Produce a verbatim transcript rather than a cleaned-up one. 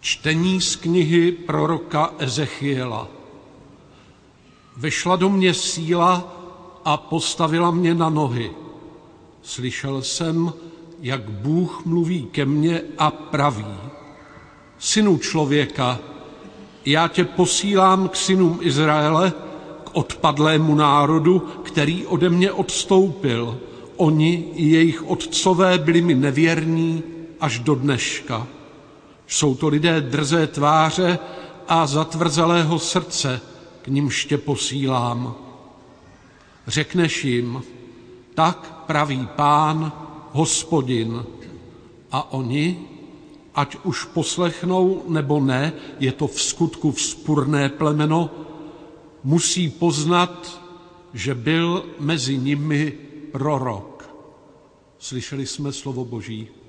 Čtení z knihy proroka Ezechiela. Vešla do mě síla a postavila mě na nohy. Slyšel jsem, jak Bůh mluví ke mně a praví: Synu člověka, já tě posílám k synům Izraele, k odpadlému národu, který ode mě odstoupil. Oni i jejich otcové byli mi nevěrní až do dneška. Jsou to lidé drzé tváře a zatvrzelého srdce, k nimž tě posílám. Řekneš jim: tak praví Pán, Hospodin. A oni, ať už poslechnou nebo ne, je to v skutku vzpurné plemeno, musí poznat, že byl mezi nimi prorok. Slyšeli jsme slovo Boží.